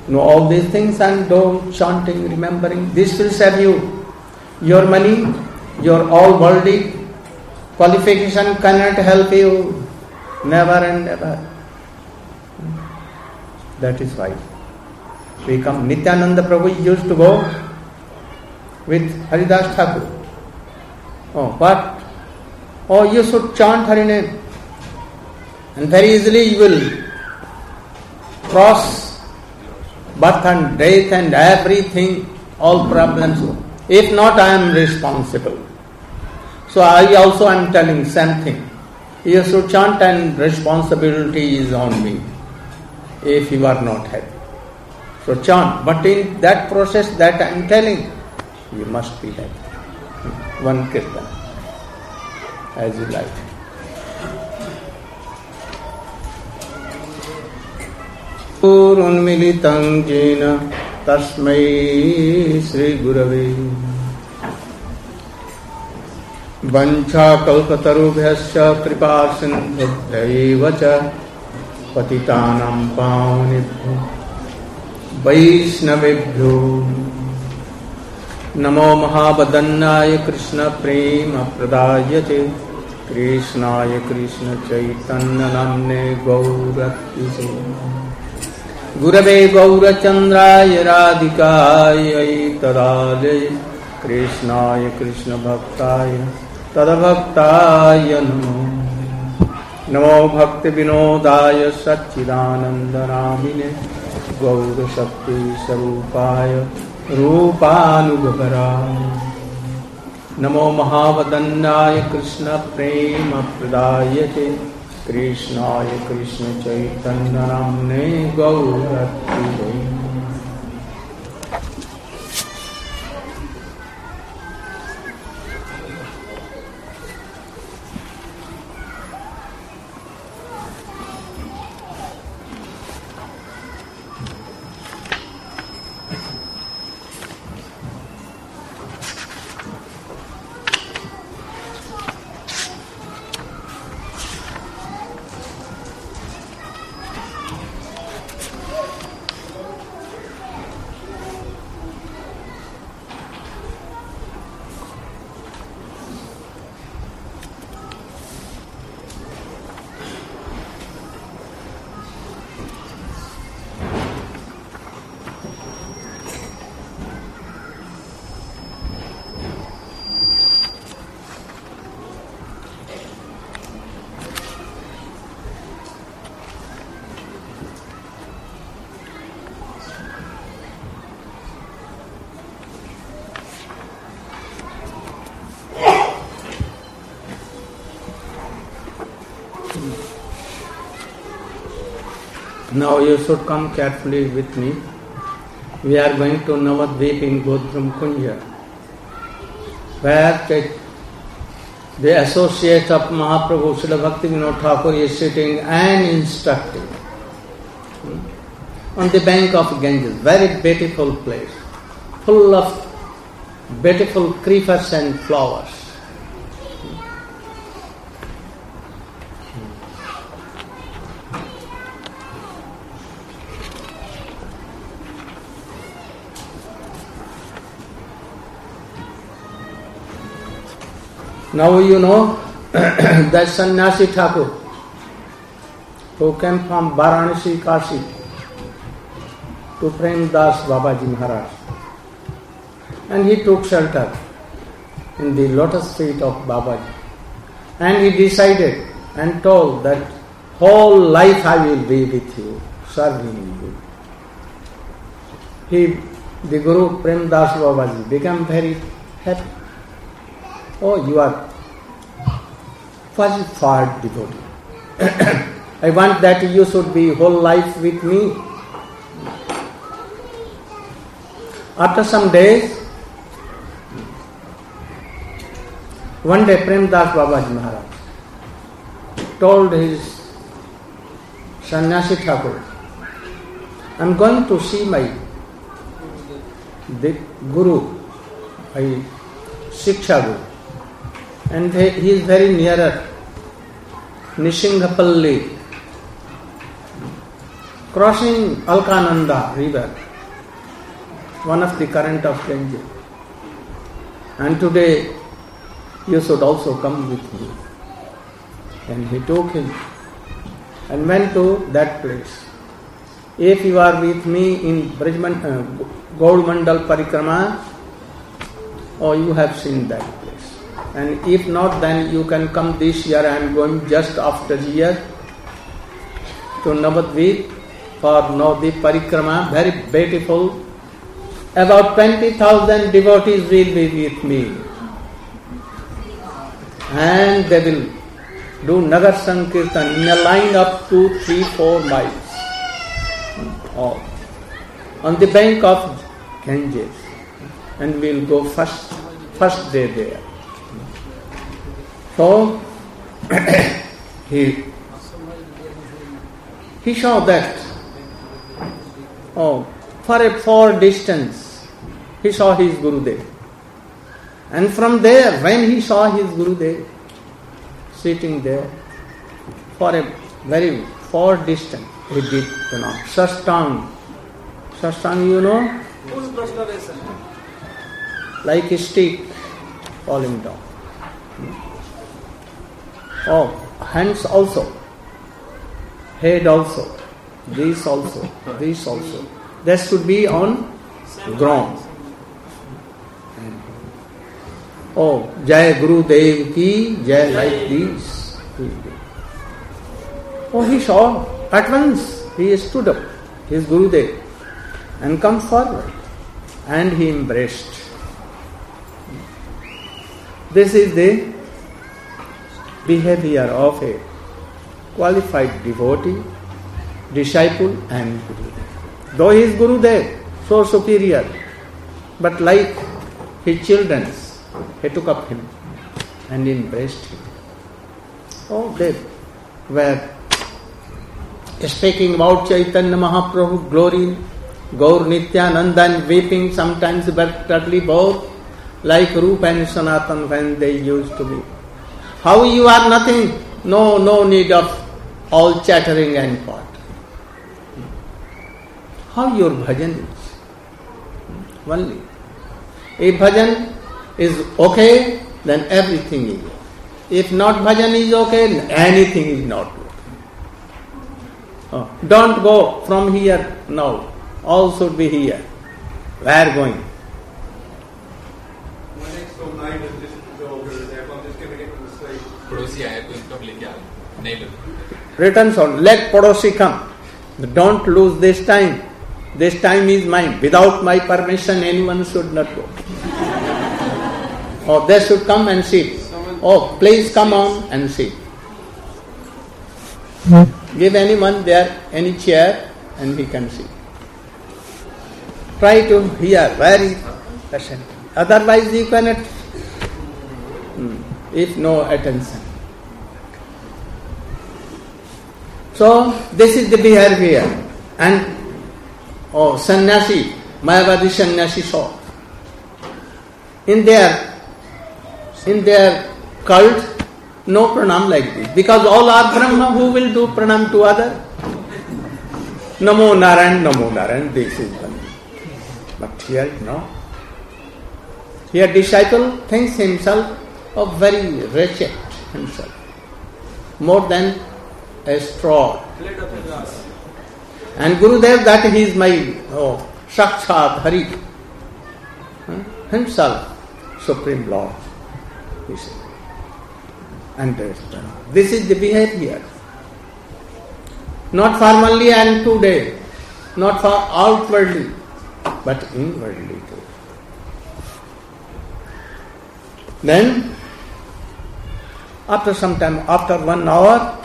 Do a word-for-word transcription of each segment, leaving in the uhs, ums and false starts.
Know all these things and don't chanting, remembering. This will serve you. Your money, your all worldly qualification cannot help you. Never and never. That is why we come. Nityananda Prabhu used to go with Haridas Thakur. Oh, what? Oh, you should chant Hari name. And very easily you will cross birth and death and everything, all problems. If not, I am responsible. So I also am telling same thing. You should chant and responsibility is on me if you are not happy. So chant. But in that process that I am telling, you must be happy. One kirtan, as you like. Urunmilitam jena tasmai Sri Gurave Vancha kalpatarubhyasya kripa sindhubhyaiva cha patitanam pavanibhyo vaishnavibhyo namo mahabadannaya krishna prema pradayate krishnaya krishna chaitanya namne gauratise Gurave Gaurachandraya Radhikaya Tadale Krishnaya Krishna Bhaktaya Tadabhaktaya Namo Namo Bhakti Vinodaya Satchidananda Namine Gaura Shakti Sarupaya Rupanubhavaraya Namo Mahavadannaya Krishna Prema Pradayate Krishnaya Krishna Chaitanya Namne Gauratri. Now you should come carefully with me. We are going to Navadvip in Godhram Kunja, where the, the associate of Mahaprabhu Srila Bhaktivinoda Thakur is sitting and instructing on the bank of Ganges. Very beautiful place, full of beautiful creepers and flowers. Now you know that Sannyasi Thakur who came from Varanasi, Kashi to Prem Das Babaji Maharaj, and he took shelter in the lotus feet of Babaji, and he decided and told that whole life I will be with you, serving you. He, the Guru Prem Das Babaji, became very happy. Oh, you are qualified devotee. I want that you should be whole life with me. After some days, one day Prem Das Babaji Maharaj told his Sannyasi Thakur, I am going to see my the Guru, my Shiksha Guru. And he is very nearer, Nishinghapalli. crossing Alkananda river, one of the current of Ganges. And today you should also come with me. And he took him and went to that place. If you are with me in Brajman, uh, Gaudamandal Parikrama, or you have seen that place. And if not, then you can come this year. I am going just after year to Navadvip for Navadvip Parikrama, very beautiful. About twenty thousand devotees will be with me. And they will do Nagar Sankirtan in a line of two, three, four miles. Oh. On the bank of Ganges. And we will go first, first day there. So, he, he saw that. Oh, for a far distance, he saw his Gurudev. And from there, when he saw his Gurudev sitting there, for a very far distance, he did pranam. Sastang. Sastang, you know? Like a stick falling down. Oh, hands also. Head also. This also. This also. That should be on ground. Oh, Jai Gurudev ki, Jai, like this. Oh, he saw at once. He stood up, his Gurudev, and come forward. And he embraced. This is the behavior of a qualified devotee, disciple and Gurudev. Though he is Gurudev, so superior, but like his children, he took up him and embraced him. Oh, they were speaking about Chaitanya Mahaprabhu glory, Gaur Nityananda, and weeping sometimes bitterly both, like Rupa and Sanatan when they used to be. How you are nothing, no, no need of all chattering and pot. How your bhajan is? Only. If bhajan is okay, then everything is okay. If not bhajan is okay, anything is not okay. Oh, don't go from here now. All should be here. Where going? Returns on, let Padosi come. Don't lose this time. This time is mine. Without my permission, anyone should not go. Or they should come and sit. Oh, please come on and sit. Give anyone there any chair and he can sit. Try to hear where is person. Otherwise you cannot, if no attention. So this is the behavior. And oh, sannyasi, Mayavadi sannyasi saw. In their in their cult, no pranam like this. Because all are Brahma, who will do pranam to other? Namo Narayan, Namo Narayan, this is one. But here, no. Here disciple thinks himself of very wretched himself. More than a straw. And Gurudev, that he is my oh, Sakshat Hari. Himself, Supreme Lord. He said. And this is the behavior. Not formally and today, not for outwardly, but inwardly too. Then, after some time, after one hour,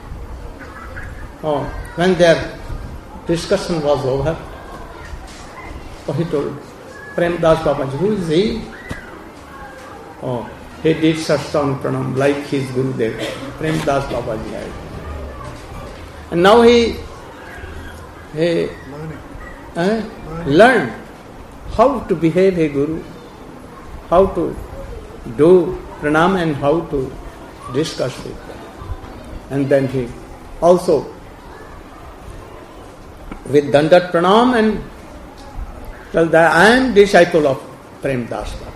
oh, when their discussion was over, oh, he told Premdas Babaji, who is he? Oh, he did Sastang Pranam like his Gurudev, Premdas Babaji had. And now he, he uh, learned how to behave a Guru, how to do pranam and how to discuss with them. And then he also with Dandat Pranam and tell that I am disciple of Prem Das Babaji.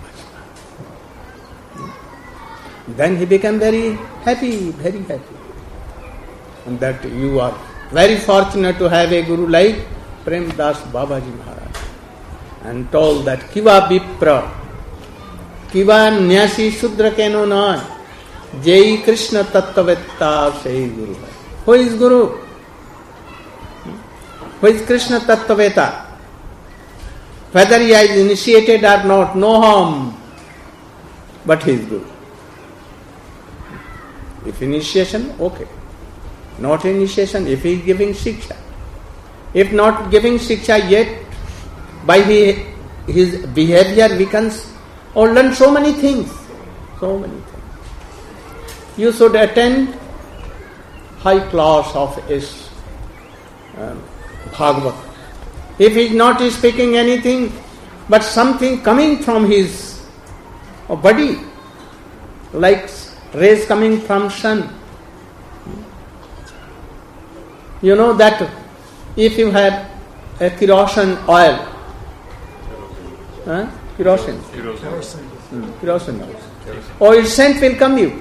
Then he became very happy, very happy. And that you are very fortunate to have a guru like Prem Das Babaji Maharaj. And told that Kiva Vipra, Kiva Nyasi Shudra Keno Na, Jai Krishna Tattvavetta Sei Guru. Who is Guru? Who is Krishna Tattvavetta? Whether he is initiated or not, no harm, but he is Guru. If initiation, okay. Not initiation, if he is giving shiksha. If not giving shiksha yet, by his, his behavior we can or learn so many things. So many things. You should attend high class of his um, Bhagavad. If he is not speaking anything, but something coming from his body, like rays coming from sun. You know that if you have a kerosene oil, huh? kerosene, kerosene, hmm. kerosene oil, oil scent will come you.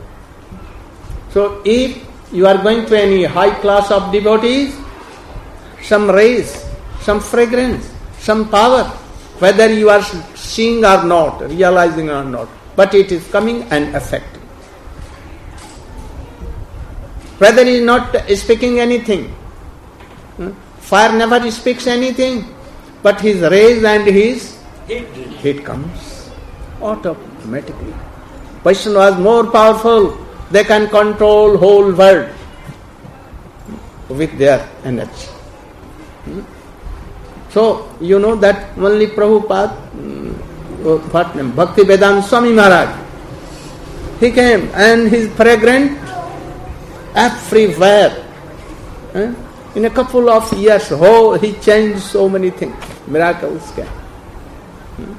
So if you are going to any high class of devotees, some rays, some fragrance, some power, whether you are seeing or not, realizing or not, but it is coming and affecting. Whether he is not speaking anything, fire never speaks anything, but his rays and his heat, heat comes automatically. Vaishnava was more powerful. They can control whole world with their energy. So, you know that only Prabhupada, what name, Bhakti Vedanta Swami Maharaj, he came and his fragrant everywhere. Eh? In a couple of years, oh, he changed so many things. Miracles came. Hmm?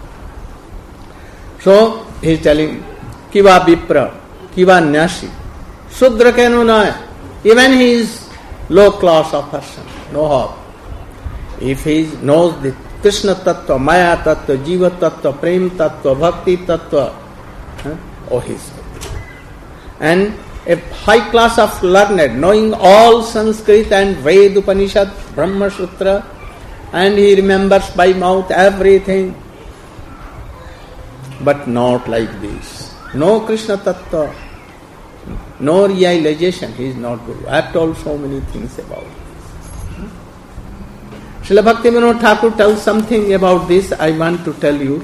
So, he is telling, Kiva Vipra, Kiva Nyasi, Sudra Kenuna, even he is low class of person, no harm. If he knows the Krishna Tattva, Maya Tattva, Jiva Tattva, Prem Tattva, Bhakti Tattva, eh? oh, he is good. And a high class of learned, knowing all Sanskrit and Ved, Upanishad, Brahma Sutra, and he remembers by mouth everything, but not like this. No Krishna Tattva, no realization, he is not Guru. I have told so many things about it. Srila Bhaktivinoda Thakur tells something about this, I want to tell you.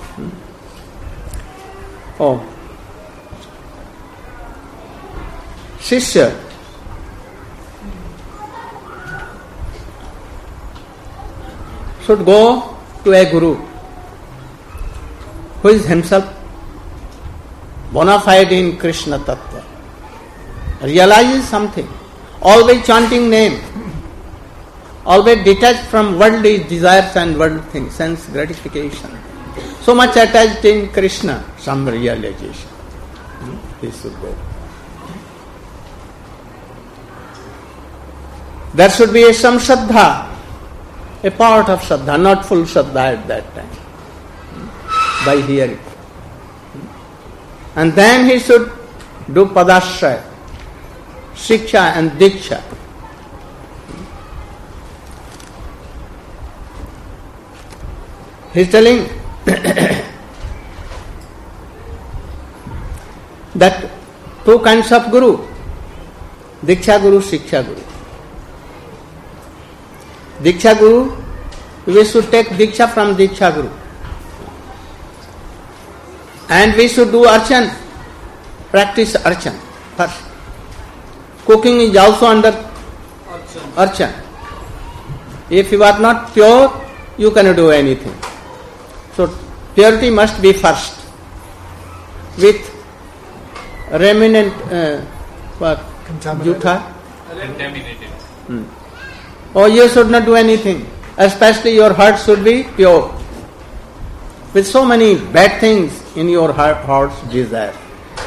Oh. Shishya should go to a guru who is himself bona fide in Krishna Tattva, realizes something, always chanting name, always detached from worldly desires and worldly things, sense gratification, so much attached in Krishna, some realization. He should go. There should be some Shraddha, a part of Shraddha, not full Shraddha at that time, by hearing. And then he should do Padashraya, Shiksha and Diksha. He is telling that two kinds of Guru, Diksha Guru, Shiksha Guru. Diksha Guru, we should take Diksha from Diksha Guru. And we should do Archan, practice Archan first. Cooking is also under Archan. If you are not pure, you cannot do anything. So purity must be first. With remnant, uh, what? Jutha? Contaminated. Hmm. Or you should not do anything. Especially your heart should be pure. With so many bad things in your heart, heart's desire,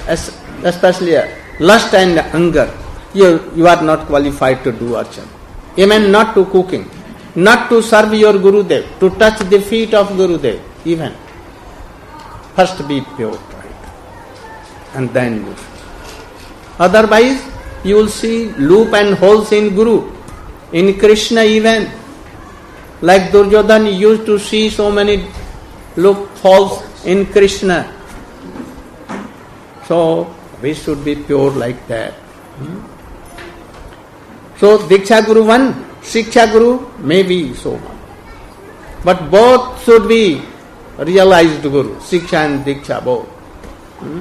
especially lust and anger, you, you are not qualified to do archan. even not to cooking, not to serve your Gurudev, to touch the feet of Gurudev, even. First be pure, right? And then you. Otherwise, you will see loop and holes in Guru, in Krishna even. Like Duryodhana used to see so many loopholes in Krishna. So, we should be pure like that. Hmm? So, Diksha Guru one, Shiksha Guru may be so one. But both should be realized Guru, Shiksha and Diksha both. Hmm?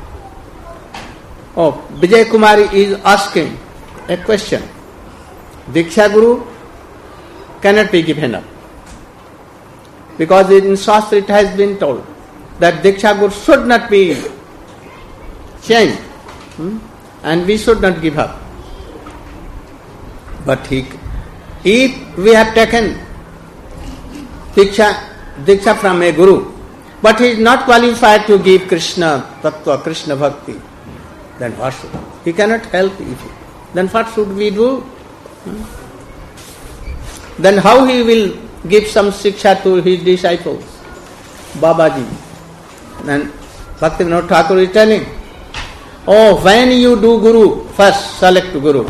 Oh, Vijay Kumari is asking a question. Diksha Guru cannot be given up. Because in Shastra it has been told that Diksha Guru should not be changed. Hmm? And we should not give up. But he, if we have taken Diksha, Diksha from a Guru, but he is not qualified to give Krishna Tattva, Krishna Bhakti, then what should he? He cannot help it. Then what should we do? Hmm? Then how he will give some Shiksha to his disciples? Babaji. Then Bhaktivinoda Thakur is telling, oh, when you do Guru, first select Guru.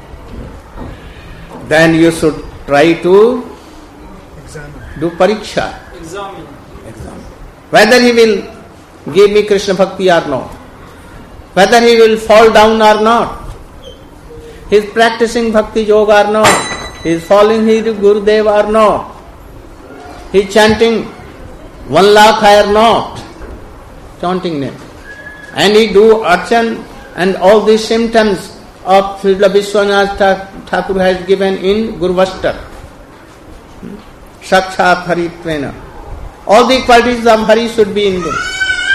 Then you should try to Examine. do pariksha. Examine. Examine. Whether he will give me Krishna Bhakti or not. Whether he will fall down or not. He is practicing Bhakti Yoga or not. He is following his Gurudev or not. He is chanting one lakh or not. Chanting name. And he do archan and all these symptoms of Srila Vishwanath Thakur has given in Gurvastar. Sakshat Haritvena. All the qualities of Hari should be in them.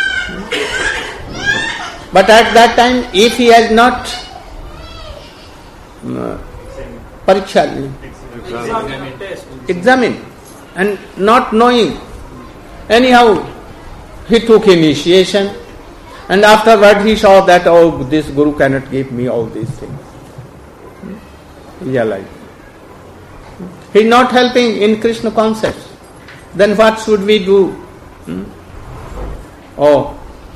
But at that time, if he has not uh, pariksha, examine, examine and not knowing, anyhow he took initiation. And afterward he saw that, oh, this Guru cannot give me all these things. Realize. He is not helping in Krishna concepts. Then what should we do? Hmm? Oh,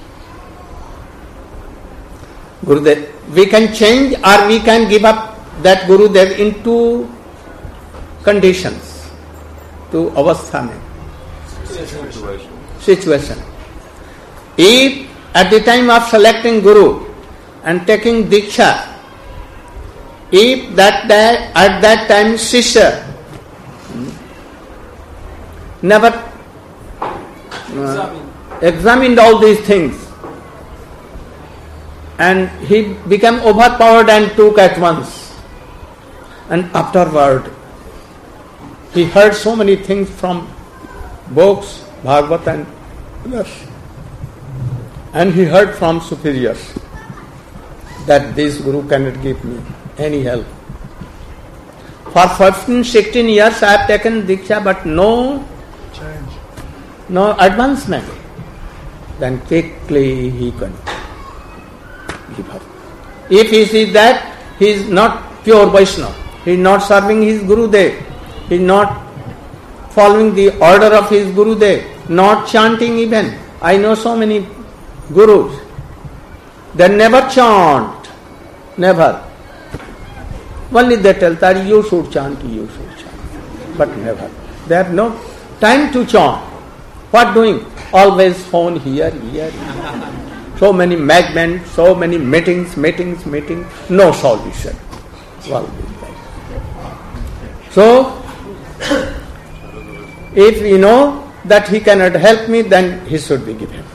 Gurudev, we can change or we can give up that Gurudev in two conditions. To avastha mein. Situation. Situation. If at the time of selecting Guru and taking Diksha, if that day, at that time Shishya never uh, examined all these things and he became overpowered and took at once, and afterward he heard so many things from books, Bhagavad and others. And he heard from superiors that this Guru cannot give me any help. For fifteen, sixteen years I have taken Diksha, but no change, no advancement. Then quickly he can give up. If he sees that he is not pure Vaishnava, he is not serving his Gurudev, he is not following the order of his Gurudev, not chanting even. I know so many Gurus, they never chant, never. Only they tell that you should chant, you should chant, but never. They have no time to chant. What doing? Always phone here, here, here. So many magments, so many meetings, meetings, meetings, no solution. So, if we know that he cannot help me, then he should be given.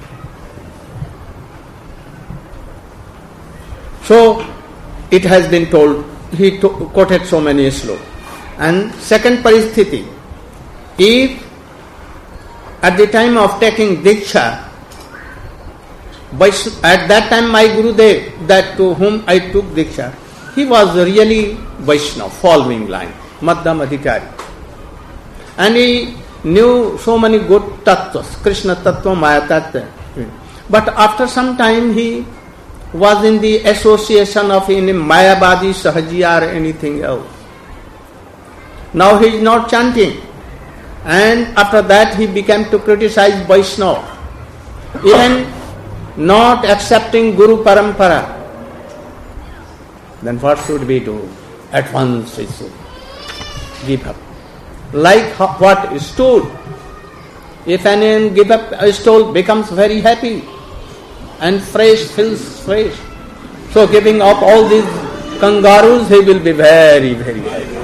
So, it has been told, he to, quoted so many slokas. And second paristhiti, if at the time of taking Diksha, at that time my Gurudev, that to whom I took Diksha, he was really Vaishnava, following line, Madhyam Adhikari. And he knew so many good tattvas, Krishna tattva, Maya tattva. But after some time he was in the association of any Mayavadi, Sahajiya or anything else. Now he is not chanting. And after that he began to criticize Vaishnava. Even not accepting Guru Parampara. Then what should we do? At once we should give up. Like what? Stool. If anyone give up a stool, becomes very happy and fresh, feels fresh. So giving up all these kangaroos, he will be very, very happy.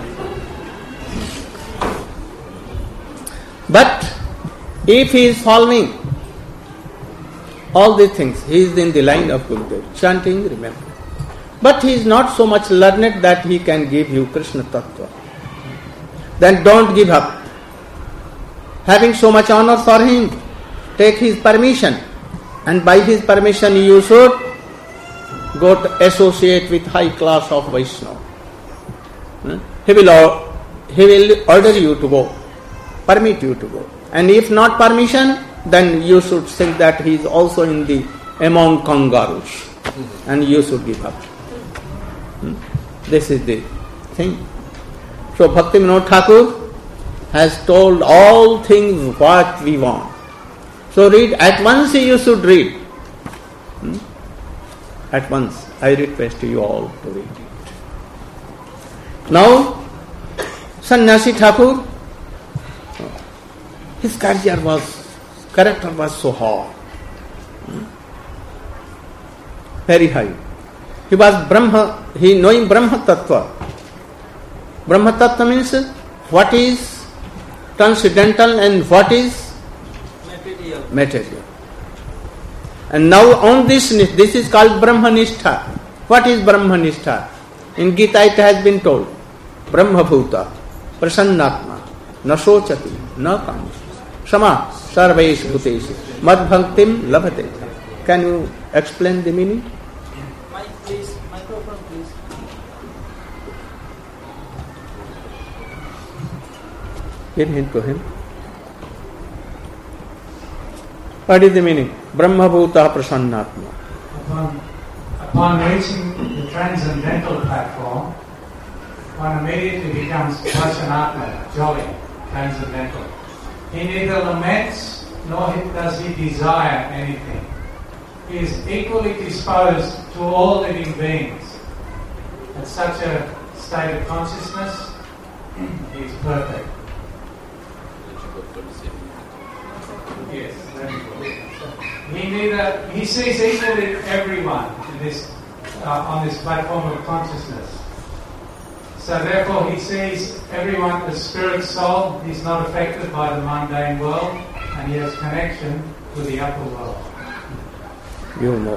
But if he is following all these things, he is in the line of Gurudev, chanting, remember. But he is not so much learned that he can give you Krishna Tattva. Then don't give up. Having so much honor for him, take his permission. And by his permission you should go to associate with high class of Vaishnava. Hmm? He will, he will order you to go, permit you to go. And if not permission, then you should think that he is also in the among kangaroos. Mm-hmm. And you should give up. Hmm? This is the thing. So Bhaktivinoda Thakur has told all things what we want. So read, at once you should read. Hmm? At once, I request you all to read it. Now, Sannyasi Thakur, his career was, character was so high. Hmm? Very high. He was Brahma, he knowing Brahma Tattva. Brahma Tattva means what is transcendental and what is material. material. And now on this, this is called Brahmanistha. What is Brahmanistha? In Gita it has been told, Brahma Bhuta, Prasannatma, Na Sochati, Na Kamishti, Sama, Sarvesh Bhuteshi, Mad Bhaktim Labhate. Can you explain the meaning? Mic please, microphone please. Give him to him. What is the meaning? Brahma Bhuta Prasannatma. Upon, upon reaching the transcendental platform, one immediately becomes Prasannatma, jolly, transcendental. He neither laments nor does he desire anything. He is equally disposed to all living beings. At such a state of consciousness, he is perfect. Yes, very good. He neither he sees equally everyone in this uh, on this platform of consciousness. So therefore, he sees everyone as spirit soul. He's not affected by the mundane world, and he has connection with the upper world. You know.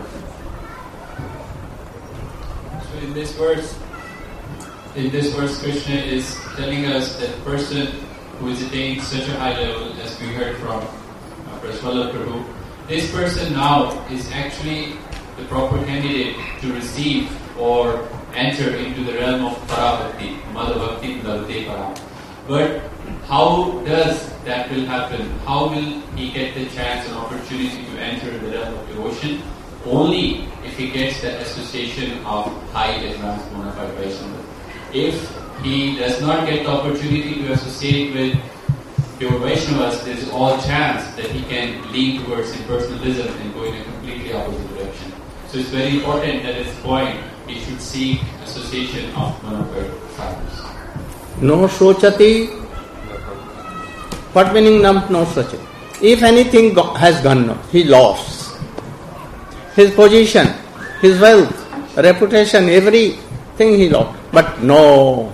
So in this verse, in this verse, Krishna is telling us that the person who is attained such a high level, as we heard from uh, Praswala Prabhu, this person now is actually the proper candidate to receive or enter into the realm of Parabhakti, Madha Bhakti Lavate Param. But how does that will happen? How will he get the chance and opportunity to enter the realm of devotion? Only if he gets the association of high advanced bona fide Vaishnava. If he does not get the opportunity to associate with pure Vaishnavas, there is all chance that he can lean towards impersonalism and go in a completely opposite direction. So it's very important that at this point he should seek association of bona fide sadhus. No sochati. What meaning no sochati? If anything go, has gone, no, he lost his position, his wealth, reputation, everything he lost. But no.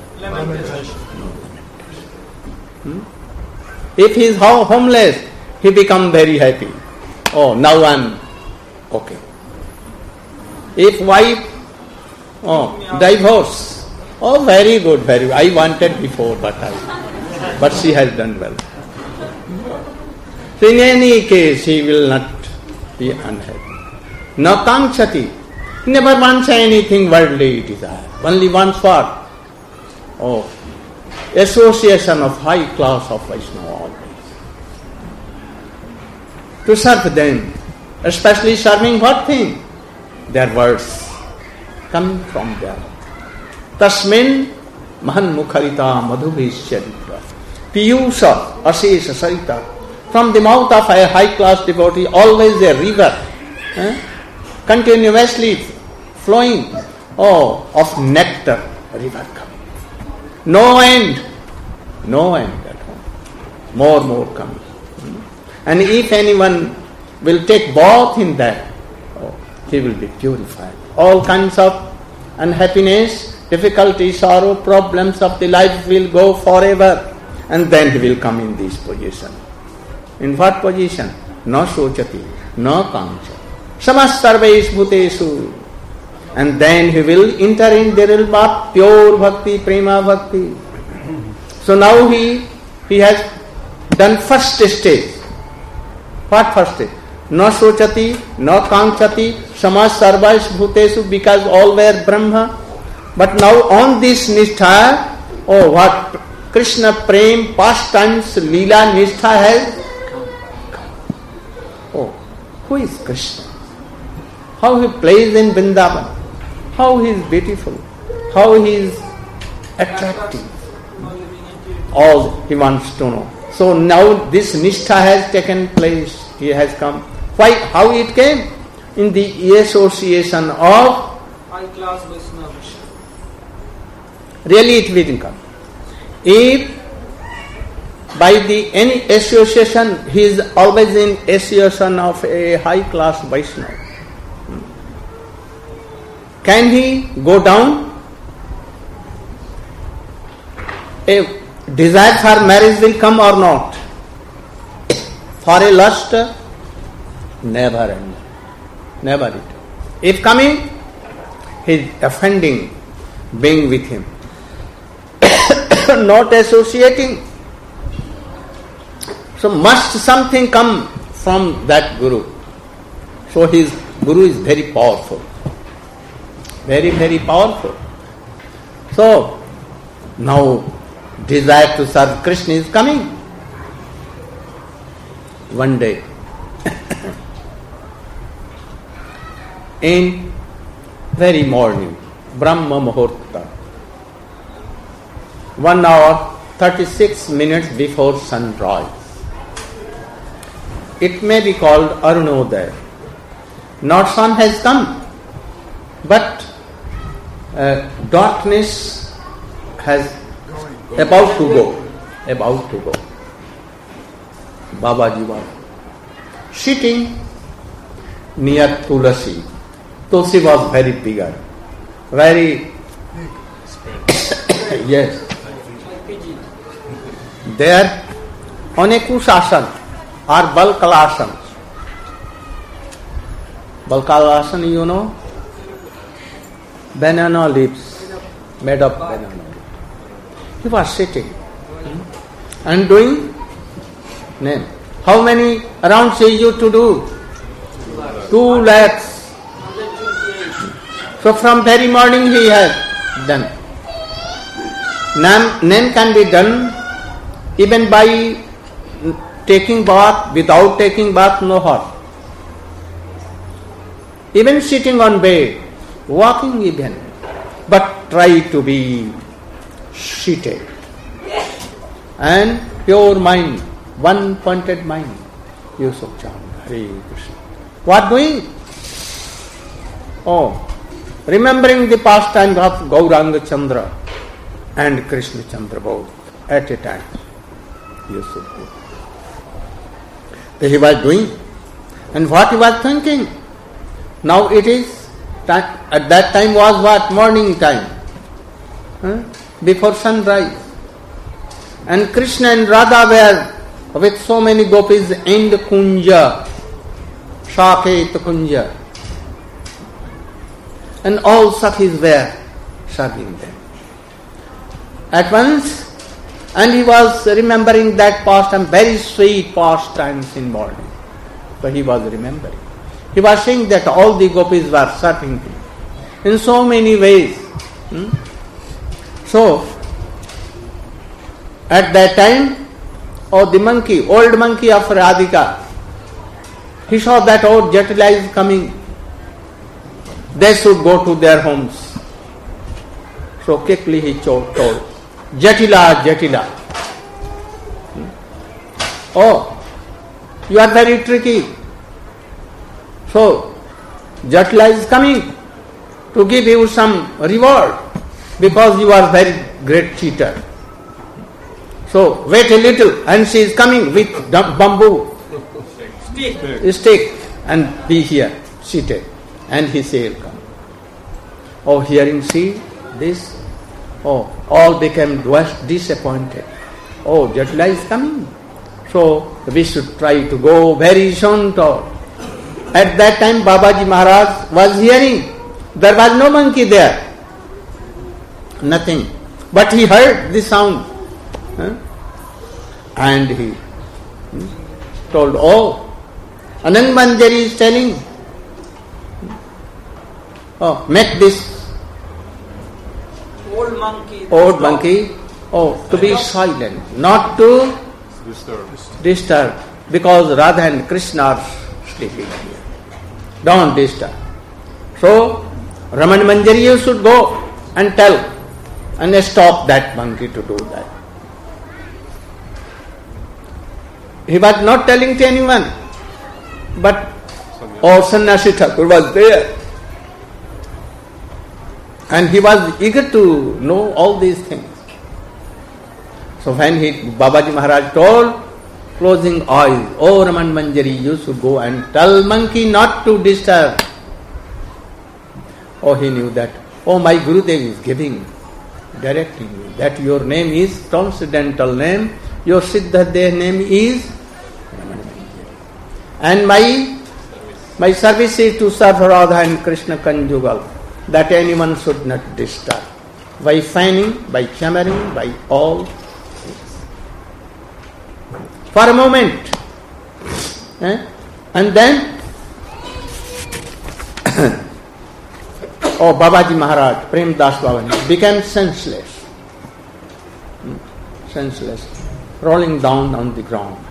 Hmm? If he is homeless, he become very happy. Oh, now I am okay. If wife, oh, divorce. Oh, very good, very good. I wanted before, but I, but she has done well. So in any case, he will not be unhappy. Na kamchati. He never wants anything worldly desire. Only wants what? Oh, association of high class of Vaishnava always. To serve them, especially serving what thing? Their words coming from them. Tasmin Mahan Mukharita Madhubhishyaritra Piyusha Asesha Sarita. From the mouth of a high class devotee, always a river, eh? continuously flowing, oh, of nectar, river coming. No end, no end at all. More, more coming. And if anyone will take bath in that, oh, he will be purified. All kinds of unhappiness, difficulty, sorrow, problems of the life will go forever, and then he will come in this position. In what position? Na sochati, na kancha. Samas sarvesh bhuteshu. And then he will enter in the realm of pure bhakti, prema bhakti. So now he he has done first stage. What first stage? Na sochati, na kanchati, samas sarvesh bhuteshu, because all were Brahma. But now on this nishtha, oh what? Krishna prem, pastimes, lila nishtha has. Oh, who is Krishna? How he plays in Vrindavan, how he is beautiful, how he is attractive. All he wants to know. So now this nishtha has taken place, he has come. Why? How it came? In the association of high class Vaishnava. Really it will come. If by the any association, he is always in association of a high class Vaishnava. Can he go down? A desire for marriage will come or not? For a lust? Never and never it. If coming, he is offending being with him. Not associating. So must something come from that Guru. So his Guru is very powerful. Very, very powerful. So now desire to serve Krishna is coming. One day in very morning, Brahma Muhurta, one hour thirty-six minutes before sunrise. It may be called Arunodaya. Not sun has come, but uh, darkness has about to go, about to go. Babaji was sitting near Tulasi. Tulsi was very bigger, very yes. There on a Kushasan or Balkalasana. Balkalasana, you know? Banana leaves, made of banana. He was sitting and doing name. How many rounds he used to do? Two lakhs. So from very morning he has done. Name, name can be done even by taking bath, without taking bath, no harm. Even sitting on bed, walking even, but try to be seated. And pure mind, one pointed mind, you should chant Hare Krishna. What doing? Oh, remembering the pastime of Gauranga Chandra and Krishna Chandra both at a time. You should do. He was doing. And what he was thinking? Now it is, at that time was what? Morning time. Huh? Before sunrise. And Krishna and Radha were with so many gopis in the Kunja, Saket Kunja. And all Sakhis were serving them. At once, and he was remembering that pastime, very sweet pastimes in morning. So he was remembering. He was saying that all the gopis were serving him in so many ways. Hmm? So, at that time, oh, the monkey, old monkey of Radhika, he saw that old Jatila is coming. They should go to their homes. So quickly he told, Jatila, Jatila. Oh, you are very tricky. So, Jatila is coming to give you some reward because you are very great cheater. So, wait a little, and she is coming with bamboo stick, stick and be here, seated. And he said, come. Oh, hearing she this, oh, all became disappointed. Oh, Jatila is coming. So, we should try to go very soon. To. At that time, Babaji Maharaj was hearing. There was no monkey there. Nothing. But he heard the sound. Huh? And he hmm, told, oh, Anand Manjari is telling, oh, make this Old monkey. old monkey, oh, to be silent, not to Disturb. disturb, because Radha and Krishna are sleeping here. Don't disturb. So, Raman Manjari, you should go and tell and stop that monkey to do that. He was not telling to anyone, but oh, Sannyasi Thakur was there. And he was eager to know all these things. So when he, Babaji Maharaj told, closing eyes, oh Raman Manjari, you should go and tell monkey not to disturb. Oh, he knew that, oh, my Gurudev is giving, directing me, that your name is transcendental name, your Siddhadev name is Raman Manjari. And my, my service is to serve Radha and Krishna conjugal, that anyone should not disturb. By fanning, by chammering, by all things. For a moment. Eh? And then, oh, Babaji Maharaj, Prem Das Baba, became senseless. Senseless. Rolling down on the ground.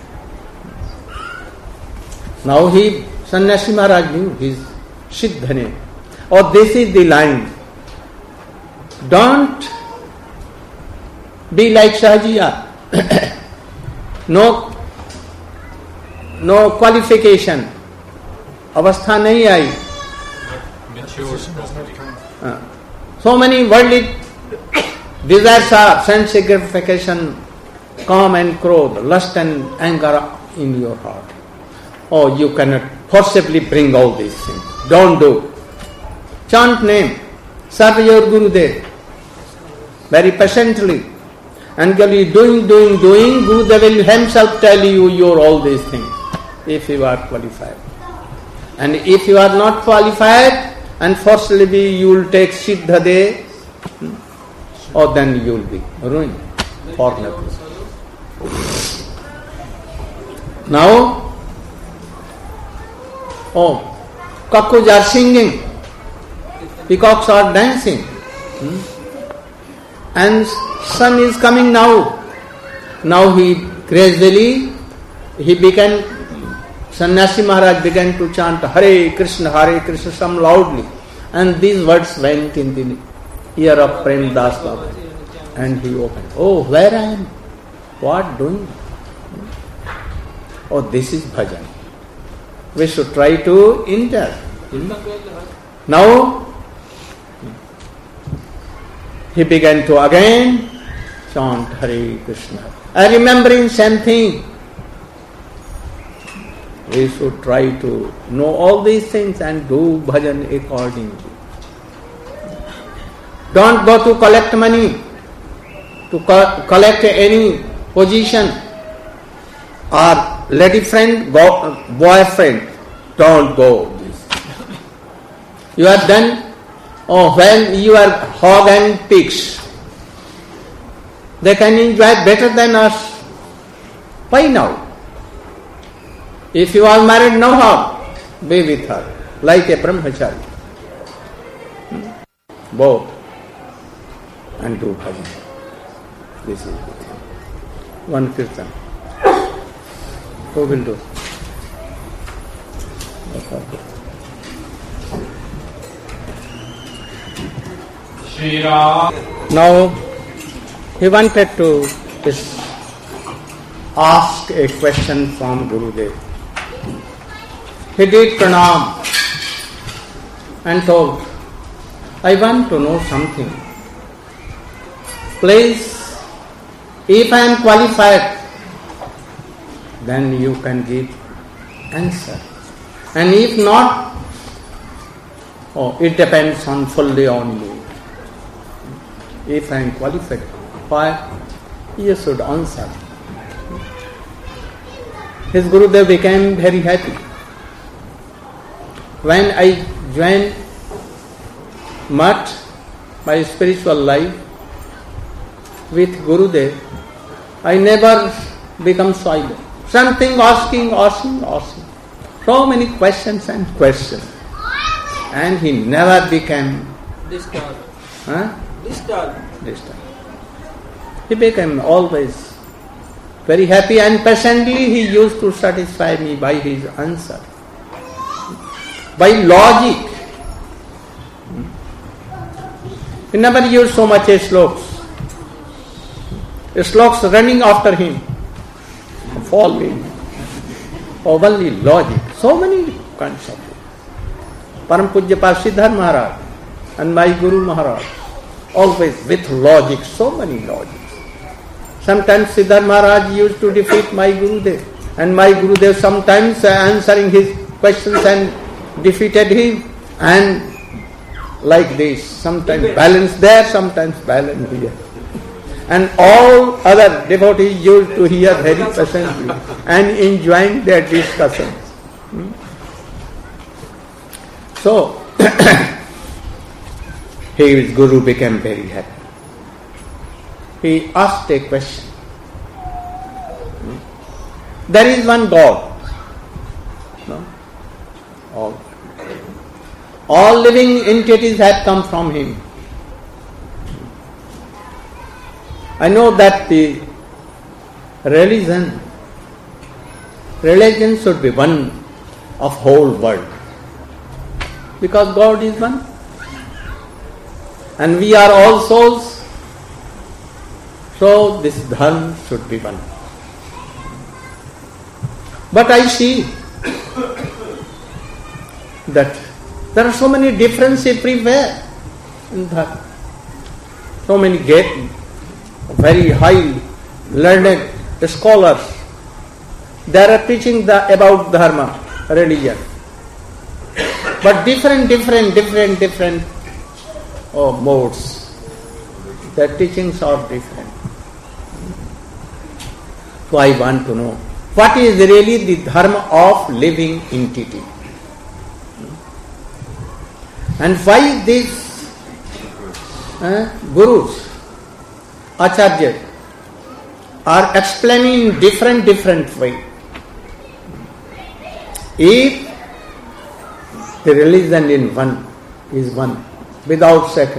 Now he, Sannyasi Maharaj knew his Siddha name. Oh, this is the line. Don't be like Sahajiya. no, no qualification. Avastha nahi aayi. Mature properly. Uh, so many worldly desires are sense gratification, calm and krodh, lust and anger in your heart. Oh, you cannot forcibly bring all these things. Don't do. Chant name, serve your Gurudev very patiently, and you doing, doing, doing, Gurudev will himself tell you your all these things, if you are qualified. And if you are not qualified, and forcibly you will take Siddhadev, or then you will be ruined for nothing. Now, oh, cuckoos are singing. Peacocks are dancing. Hmm? And sun is coming now. Now he gradually, he began, Sannyasi Maharaj began to chant Hare Krishna, Hare Krishna, some loudly. And these words went in the ear of Prem Das Baba. And he opened, oh, where I am? What doing? Oh, this is bhajan. We should try to enter. Hmm? Now, he began to again chant Hare Krishna. I remembering same thing. We should try to know all these things and do bhajan accordingly. Don't go to collect money, to co- collect any position or lady friend, go, boyfriend. Don't go. You are done. Oh, when you are hog and pigs, they can enjoy better than us. Why now? If you are married, no harm. Be with her, like a brahmachari. Hmm? Both. And do bhajan. This is the thing. One kirtan. Who will do? Shri Ram. Now, he wanted to ask a question from Gurudev. He did pranam and told, I want to know something. Please, if I am qualified, then you can give answer. And if not, oh, it depends on fully on you. If I am qualified, why you should answer. His Gurudev became very happy. When I joined much my spiritual life with Gurudev, I never become silent. Something asking, asking, asking. So many questions and questions. And he never became Disturbed. huh? Disturbed. disturbed. He became always very happy, and patiently he used to satisfy me by his answer. By logic. He never used so much as sloks. Sloks running after him, following. Only logic. So many kinds of it. Param Pujyapal Siddhar Maharaj and my Guru Maharaj, always with logic, so many logics. Sometimes Siddhar Maharaj used to defeat my Gurudev, and my Gurudev sometimes uh, answering his questions and defeated him, and like this, sometimes balance there, sometimes balance here. And all other devotees used to hear very patiently and enjoying their discussions. Hmm? So, his Guru became very happy. He asked a question. Hmm? There is one God. No? All. All living entities have come from Him. I know that the religion, religion should be one of whole world, because God is one, and we are all souls. So this dharma should be one. But I see that there are so many differences everywhere in dharma. So many get very high learned scholars, they are teaching the about dharma, religion. But different, different, different, different oh, modes. Their teachings are different. So I want to know, what is really the dharma of living entity? And why these uh, gurus, Acharya, are explaining in different, different way. If the religion in one is one, without second,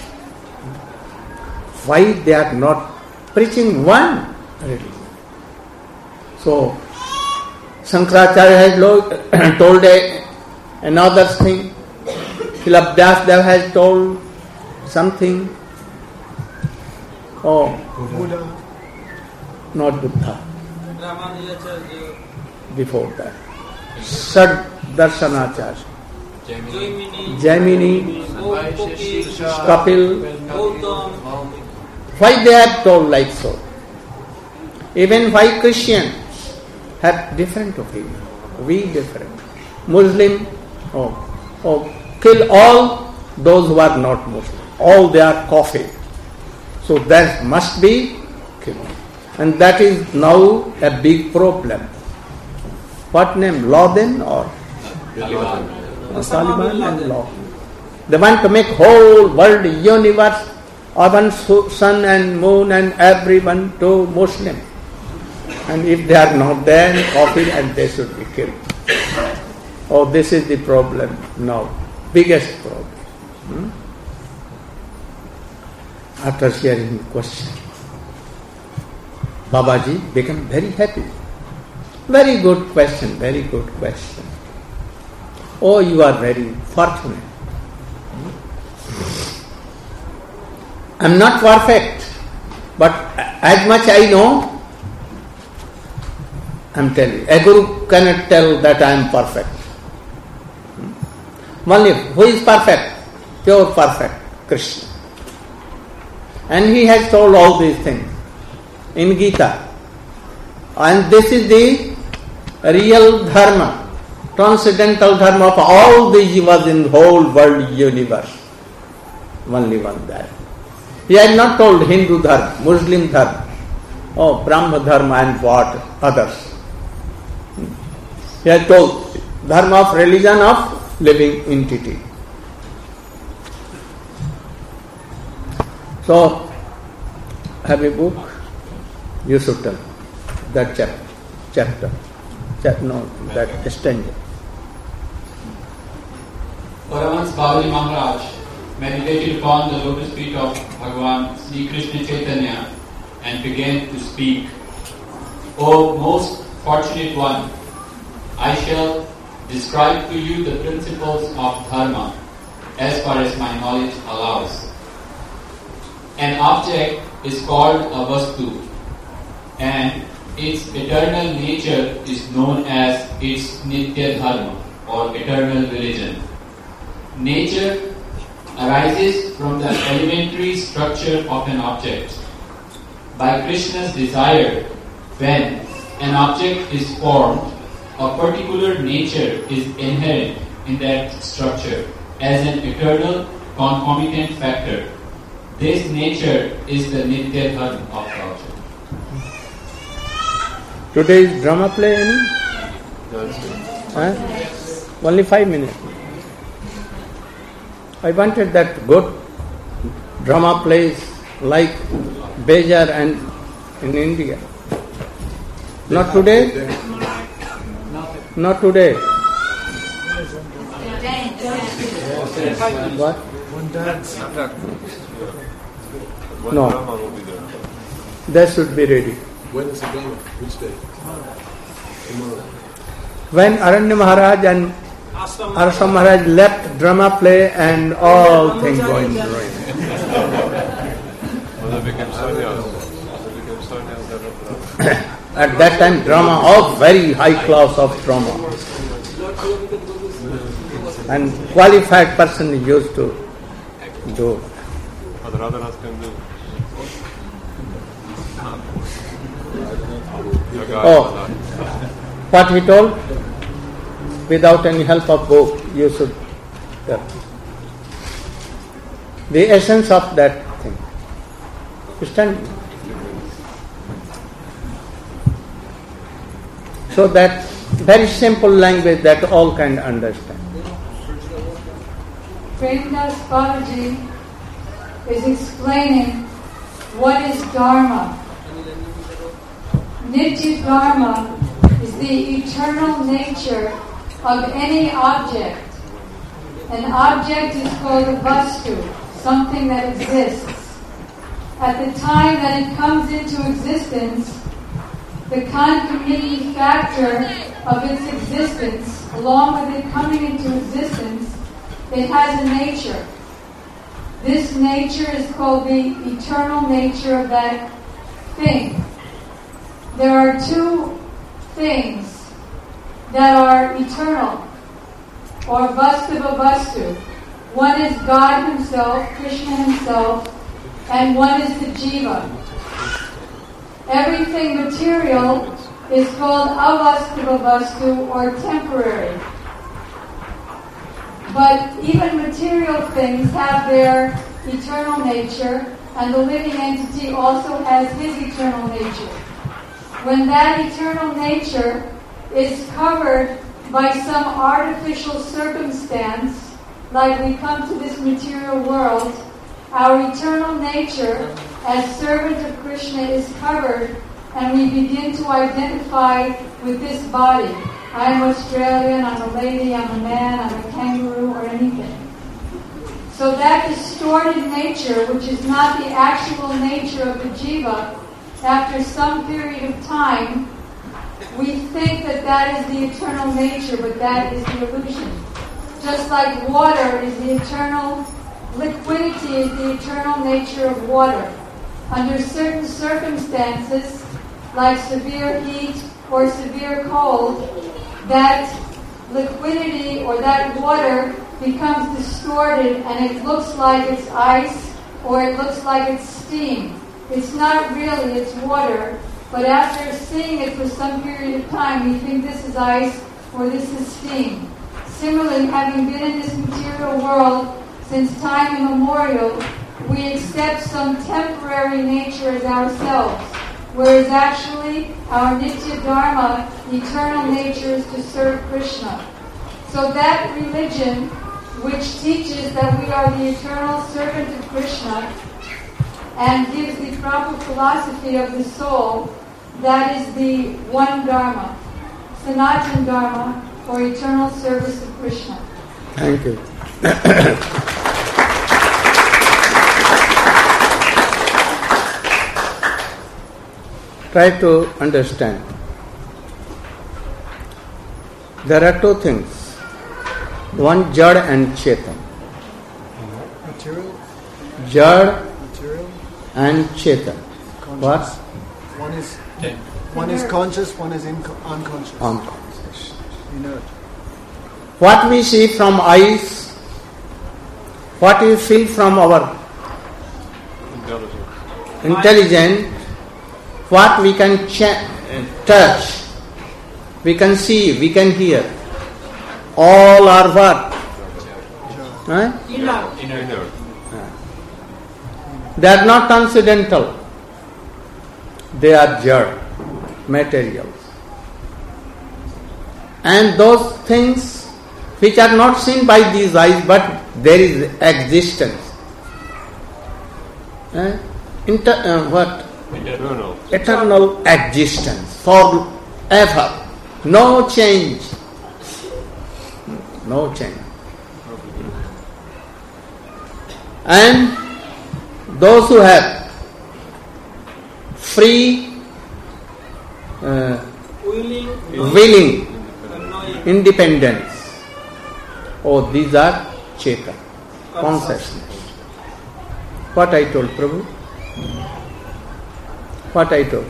why they are not preaching one religion? So, Shankaracharya has told a, another thing, Srila Dev has told something. Oh, Buddha. Not Buddha. Before that. Sad Darshanacharya. Jaimini, Kapil. Why they have told like so? Even why Christians have different opinion. We different. Muslim, oh, oh, kill all those who are not Muslim. All they are kafir. So there must be killed. And that is now a big problem. What name? Laden or? Taliban and Law. They want to make whole world, universe, even sun and moon and everyone to Muslim. And if they are not there, kafir, and they should be killed. Oh, this is the problem now. Biggest problem. Hmm? After hearing the question, Babaji became very happy. Very good question, very good question. Oh, you are very fortunate. I am not perfect. But as much I know, I am telling you, a guru cannot tell that I am perfect. Only who is perfect? Pure perfect, Krishna. And he has told all these things in Gita. And this is the real dharma, transcendental dharma of all the jivas in the whole world universe. Only one that. He has not told Hindu dharma, Muslim dharma, oh Brahma dharma and what others. He has told dharma of religion of living entity. So, have a book, you should tell that chapter, chapter, chapter no, that stanza. Paramhans Babali Maharaj meditated upon the lotus feet of Bhagavan Sri Krishna Chaitanya and began to speak. O most fortunate one, I shall describe to you the principles of dharma as far as my knowledge allows. An object is called a vastu, and its eternal nature is known as its nitya dharma or eternal religion. Nature arises from the elementary structure of an object. By Krishna's desire, when an object is formed, a particular nature is inherent in that structure as an eternal concomitant factor. This nature is the nitya dharma of the object. Today is drama play any? Huh? Only five minutes. I wanted that good drama plays like Bejar and in India. Not today? Not today. What? One dance. No. Drama will be there. That should be ready. When is the drama? Which day? Tomorrow. When Aranya Maharaj and Arasam Maharaj left drama play and all things going right. Well, they became sannyas. They became sannyas. At that time drama, all very high class of drama. And qualified person used to do. But Radhanas can do. Oh, what he told? Without any help of book, you should tell. The essence of that thing. Understand? So that very simple language that all can understand. Premdas Babaji is explaining what is Dharma. Nitya Dharma is the eternal nature of any object. An object is called a vastu, something that exists. At the time that it comes into existence, the concomitant factor of its existence, along with it coming into existence, it has a nature. This nature is called the eternal nature of that thing. There are two things that are eternal, or vastava vastu. One is God Himself, Krishna Himself, and one is the jiva. Everything material is called avastava vastu, or temporary. But even material things have their eternal nature, and the living entity also has his eternal nature. When that eternal nature is covered by some artificial circumstance, like we come to this material world, our eternal nature as servant of Krishna is covered, and we begin to identify with this body. I'm Australian, I'm a lady, I'm a man, I'm a kangaroo, or anything. So that distorted nature, which is not the actual nature of the jiva, after some period of time, we think that that is the eternal nature, but that is the illusion. Just like water is the eternal, liquidity is the eternal nature of water. under certain circumstances, like severe heat or severe cold, that liquidity or that water becomes distorted and it looks like it's ice or it looks like it's steam. It's not really, it's water, but after seeing it for some period of time, we think this is ice or this is steam. Similarly, having been in this material world since time immemorial, we accept some temporary nature as ourselves, whereas actually our Nitya Dharma, eternal nature, is to serve Krishna. So that religion, which teaches that we are the eternal servant of Krishna and gives the proper philosophy of the soul, that is the one Dharma, Sanatana Dharma, or eternal service of Krishna. Thank you. Try to understand. There are two things. One, Jad and Chetan. Material? Jad Material? and Chetan. Conscious. What? One is one is conscious, one is inco- unconscious. Unconscious. Inert. What we see from eyes, what we feel from our Intelligence. intelligence, what we can ch- touch, we can see, we can hear, all are what? Huh? Inner. They are not transcendental. They are jad, materials. And those things which are not seen by these eyes, but there is existence. Eh? Inter, uh, what? Eternal. Eternal existence, forever. No change. No change. And those who have free, uh, Willing, willing, knowing, independence. Oh, these are Chetan, consciousness. What I told Prabhu? What I told?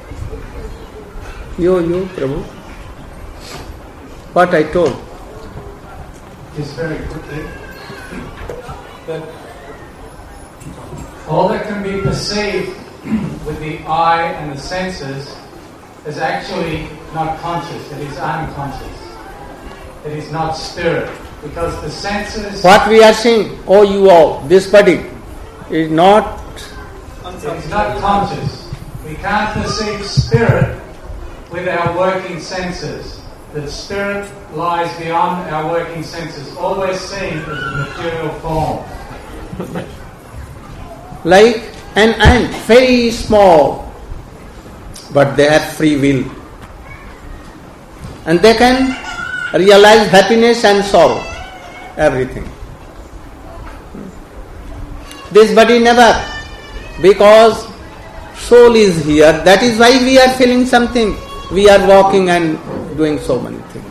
You, you, Prabhu? What I told? Just very quickly, that all that can be perceived with the eye and the senses is actually not conscious, it is unconscious. It is not spirit. Because the senses... What we are seeing, oh you all, this body is not... It is not conscious. We can't perceive spirit with our working senses. The spirit lies beyond our working senses. All we're seeing is the material form. Like an ant, very small, but they have free will. And they can realize happiness and sorrow, everything. This body never, because soul is here, that is why we are feeling something. We are walking and doing so many things.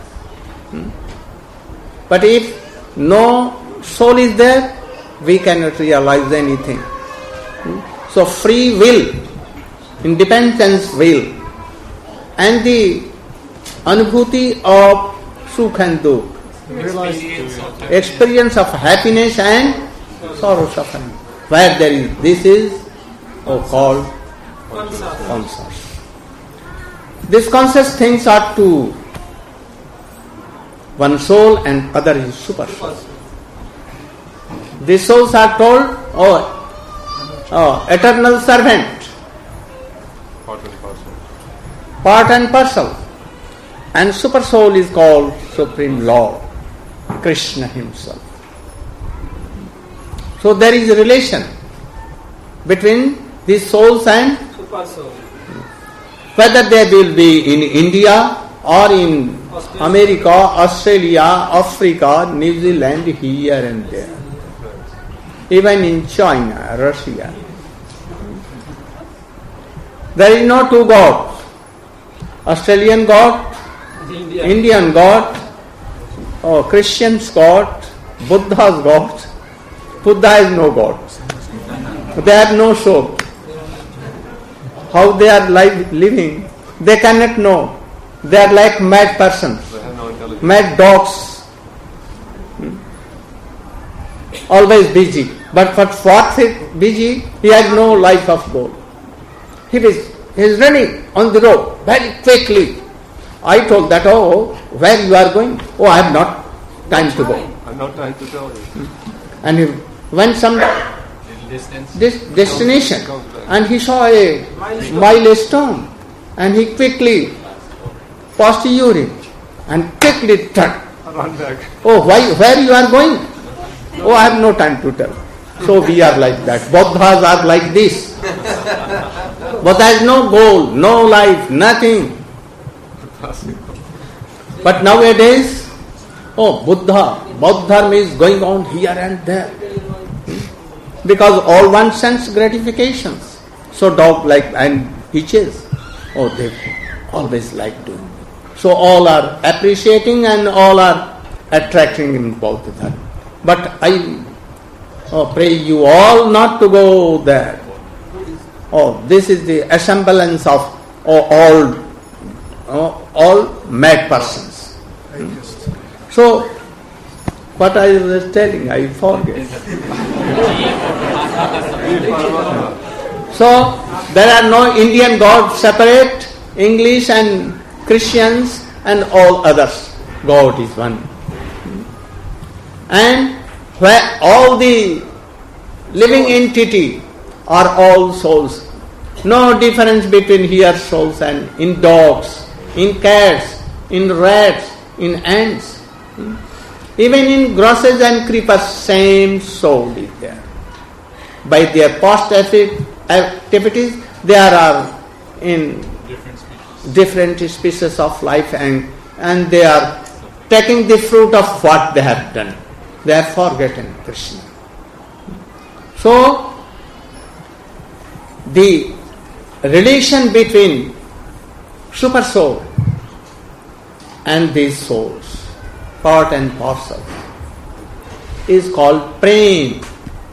Hmm? But if no soul is there, we cannot realize anything. Hmm? So free will, independence will, and the anubhuti of sukh and dukh, experience of happiness and sorrow, suffering. Where there is, this is oh, called conscious. These conscious things are two. One soul and other is super soul. These souls are told, oh, oh eternal servant, Part and parcel. part and parcel. And super soul is called Supreme Lord, Krishna himself. So there is a relation between these souls and super soul. whether they will be in India or in Australia. America, Australia, Africa, New Zealand, here and there. Even in China, Russia. There is no two gods. Australian God, India. Indian God, or Christians God, Buddha's God. Buddha is no God. They have no soul. how they are li- living, they cannot know. They are like mad persons, They have no intelligence. mad dogs, hmm. always busy. But for what is busy, he has no life of goal. He is he is running on the road very quickly. I told that, oh, where you are going? Oh, I have not time to go. I'm not trying to tell you. And he went some Distance. this destination, and he saw a milestone, and he quickly passed urine and quickly turned. Run back. Oh, why? Where you are going? Oh, I have no time to tell. So we are like that. Buddhas are like this. Buddha has no goal, no life, nothing. But nowadays, oh, Buddha, Buddha is going on here and there. Because all one sense gratifications. So dog like and peaches, oh, they always like doing. So all are appreciating and all are attracting in both of them. But I oh, pray you all not to go there. Oh, this is the assemblance of oh, all oh, all mad persons. So, what I was telling, I forget. So, there are no Indian gods separate, English and Christians and all others. God is one. And where all the living entity are all souls. No difference between here souls and in dogs, in cats, in rats, in ants. Even in grasses and creepers, same soul is there. By their past activities, they are in Different species. different species of life, and, and they are taking the fruit of what they have done. They have forgotten Krishna. So, the relation between super soul and these souls, part and parcel, is called prem.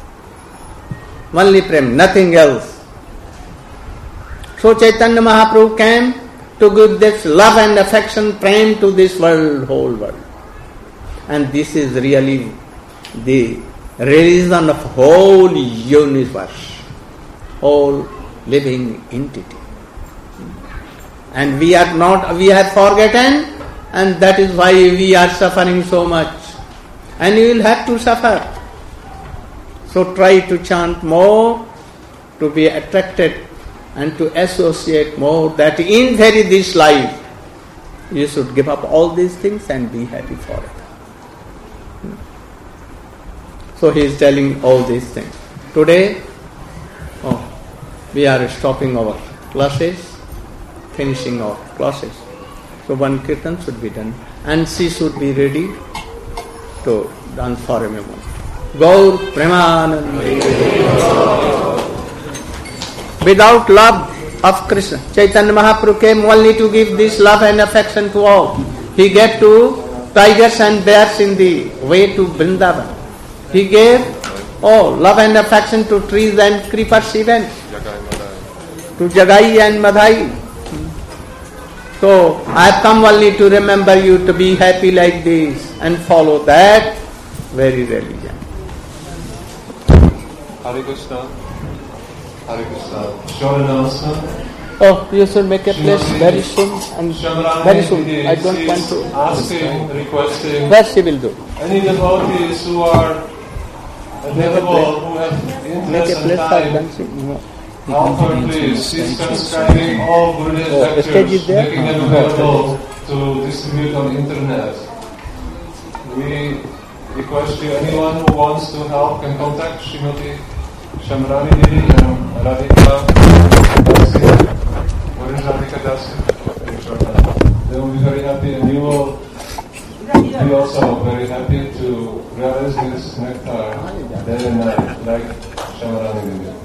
Only prem, nothing else. So Chaitanya Mahaprabhu came to give this love and affection, prem to this world, whole world. And this is really the reason of whole universe, whole living entity. And we are not, we have forgotten, and that is why we are suffering so much. And you will have to suffer. So try to chant more, to be attracted and to associate more, that in very this life you should give up all these things and be happy forever. So he is telling all these things. Today, oh, we are stopping our classes, finishing our classes. So one kirtan should be done, and she should be ready to dance for a moment. Gaur Premanande. Without love of Krishna, Chaitanya Mahaprabhu came only to give this love and affection to all. He gave to tigers and bears in the way to Vrindavan. He gave oh, love and affection to trees and creepers even, to Jagai and Madhai. So I have come only to remember you, to be happy like this and follow that very religion. Hare Krishna. Hare Krishna. Short announcement. Oh, you should make a place very soon and very soon. I don't want to. Asking, requesting, Where she will do? any devotees who are available, who have Make a interest and place for time, dancing. No. offer please. She's transcribing all Gurudev Oh, lectures, stage is there? making them available to distribute on the internet. We request you, anyone who wants to help can contact Srimati Shamrani Devi and Radhika Dasi. What is Radhika Dasi? They will be very happy, and you will be also very happy to realize this nectar day and night, like Shamrani Devi.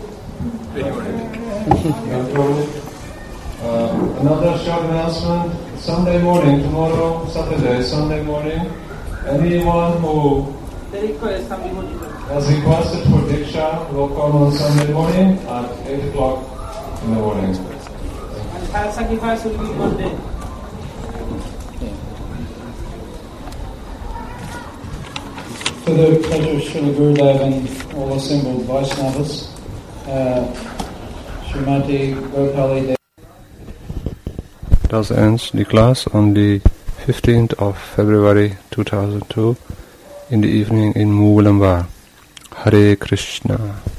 Uh, another short announcement. Sunday morning, tomorrow, Saturday, Sunday morning, anyone who has requested for Diksha will come on Sunday morning at eight o'clock in the morning. child sacrifice will be one day. For the pleasure of Srila Gurudev and all assembled Vaishnavas, uh, Srimati Gopali Devi. Thus ends the class on the fifteenth of February two thousand two in the evening in Moolambar. Hare Krishna.